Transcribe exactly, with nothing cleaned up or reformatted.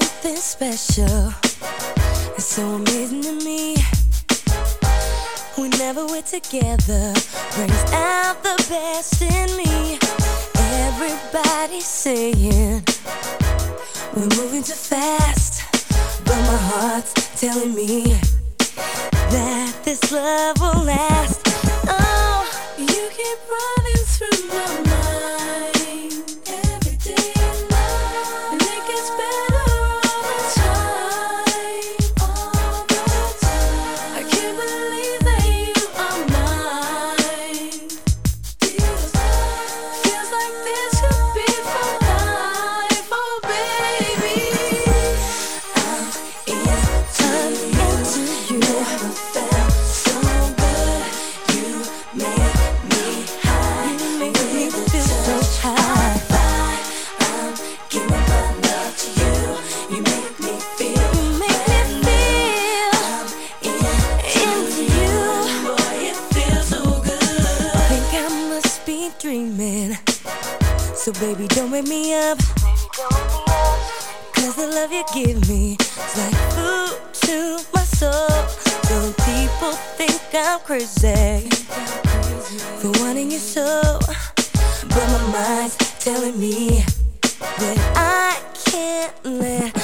something special. It's so amazing to me. Whenever we're together, brings out the best in me. Everybody's saying we're moving too fast, but my heart's telling me that this love will last. Oh, you keep running through my mind every day and night, and it gets better all the time, all the time. I can't believe that you are mine. Feels, feels like this could be for life, oh baby. I'm in, into you. Never felt so good. You make me high. You make me feel so high. I'm giving my love to you. You make me feel. You make me feel. I'm in, into you. Boy, it feels so good. I think I must be dreaming. So baby, don't wake me up. Cause the love you give me is like food to my soul. So people think I'm crazy for wanting you so, but my mind's telling me that I can't let